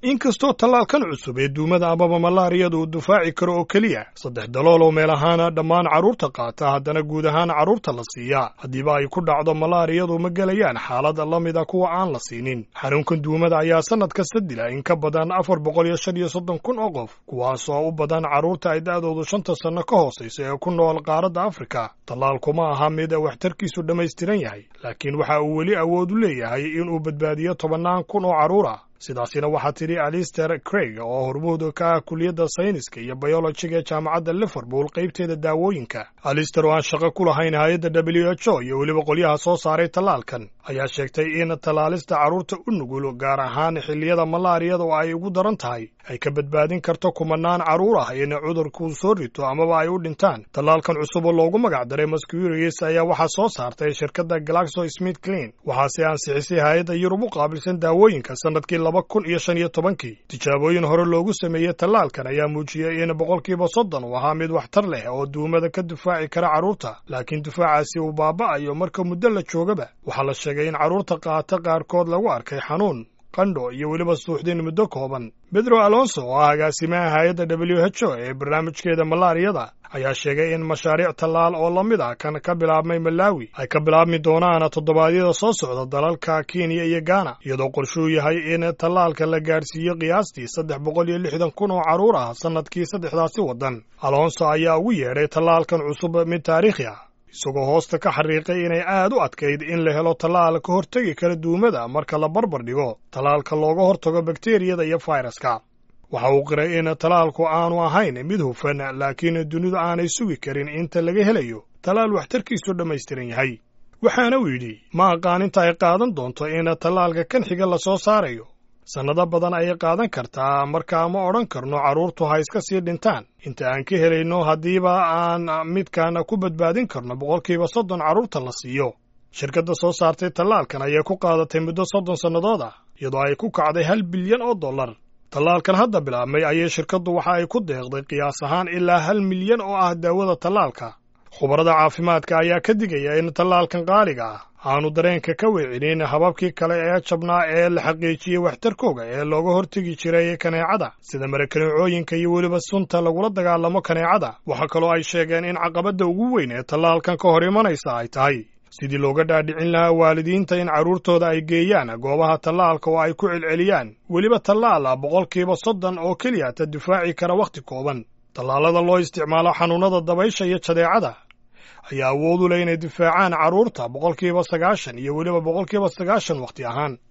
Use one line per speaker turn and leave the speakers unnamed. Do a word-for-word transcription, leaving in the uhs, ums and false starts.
inkastoo tallaalkan cusub ee duumada amaba malaariyada uu difaaci karo oo keliya saddex dalool oo meel ahaana dhammaan carruurta qaata haddana guud ahaan carruurta la siiyaa haddiiba ay ku dhacdo malaariyadu ma gelayaan xaalad la mida kuwa aan la siinin. xanuunkan duumada ayaa sannad kasta dila in ka badan afar boqol iyo shan iyo soddon kun oo qof, kuwaasoo u badan carruurta ay da'doodu shanta sanno ka hoosaysa ee ku nool qaaradda Afrika. tallaalku ma aha mid waxtarkiisu dhammaystiran yahay, laakiin waxa uu weli awood u leeyahay inuu badbaadiyo tobannaan kun oo carruur ah. sidaasina waxaa tidhi Alistair Craig oo hormuud ka ah kulliyadda sayniska iyo biolojiga ee jaamacadda Liverpool qaybteeda daawooyinka. Alistair oo aan shaqo ku lahayn hay'adda W H O iyo weliba qolyaha soo saaray tallaalkan ayaa sheegtay in tallaalista carruurta u nugul gaar ahaan xilliyada malaariyada oo ay ugu daran tahay ay ka badbaadin karto kumanaan carruur ah in cudurku soo rito amaba ay u dhintaan. tallaalkan cusub oo loogu magac daray Mosquirix ayaa waxaa soo saartay shirkadda GlaxoSmithKline waxaase ansixisay hay'adda Yurub u qaabilsan daawooyinka sanadkii laba kun iyo shan iyo tobankii. tijaabooyin hore loogu sameeyey tallaalkan ayaa muujiyey in boqolkiiba soddon uu ahaa mid waxtar leh oo duumada ka difaaci kara carruurta, laakiin difaacaasi uu baaba'ayo marka muddo la joogaba. waxaa la sheegay in carruurta qaata qaarkood lagu arkay xanuun, qandho iyo weliba suuxdin muddo kooban. Pedro Alonso oo ah agaasimaha hay'adda W H O ee barnaamijkeeda malaariyada ayaa sheegay in mashaariic tallaal oo la mid ah kan ka bilaabmay Malawi ay ka bilaabmi doonaan toddobaadyada soo socda dalalka Kenya iyo Ghana, iyadoo qorshuu yahay in tallaalka la gaarsiiyo qiyaastii saddex boqol iyo lixdan kun oo carruur ah sannadkii saddexdaasi waddan. Alonso ayaa ugu yeedhay tallaalkan cusub mid taariikhi ah, isagoo hoosta ka xariiqay inay aad u adkayd in la helo tallaal ka hortegi kara duumada marka la barbar dhigo tallaalka looga hortago bakteeriyada iyo fayraska. waxa uu qiray in tallaalku aanu ahayn mid hufan, laakiin dunidu aanay sugi karin inta laga helayo tallaal waxtarkiisu dhammaystiran yahay. waxaana uu yidhi, ma aqaan inta ay qaadan doonto in tallaalka kan xiga la soo saarayo. sannado badan ayay qaadan kartaa, markaa ma odhan karno carruurtu ha iska sii dhintaan inta aan ka helayno haddiiba aan midkan ku badbaadin karno boqolkiiba soddon carruurta la siiyo. shirkadda soo saartay tallaalkan ayay ku qaadatay muddo soddon sannadood ah, iyadoo ay ku kacday hal bilyan oo dollar. tallaalkan hadda bilaabmay ayay shirkaddu waxa ay ku deeqday qiyaas ahaan ilaa hal milyan oo ah daawada tallaalka. khubarada caafimaadka ayaa ka digaya in tallaalkan qaaliga ah aanu dareenka ka weecinin hababkii kale ee jabnaa ee la xaqiijiyey waxtarkooga ee looga hortegi jiray kaneecada, sida marakaneecooyinka iyo weliba sunta lagula dagaalamo kaneecada. waxaa kaloo ay sheegeen in caqabadda ugu weyn ee tallaalkan ka hor imanaysa ay tahay sidii looga dhaadhicin lahaa waalidiinta in carruurtooda ay geeyaan goobaha tallaalka oo ay ku celceliyaan weliba tallaal ah boqolkiiba soddon oo keliya ta difaaci kara wakhti kooban. tallaalada loo isticmaalo xanuunnada dabaysha iyo jadeecada ayaa awood u leh inay difaacaan carruurta boqolkiiba sagaashan iyo weliba boqolkiiba sagaashan wakhti ahaan.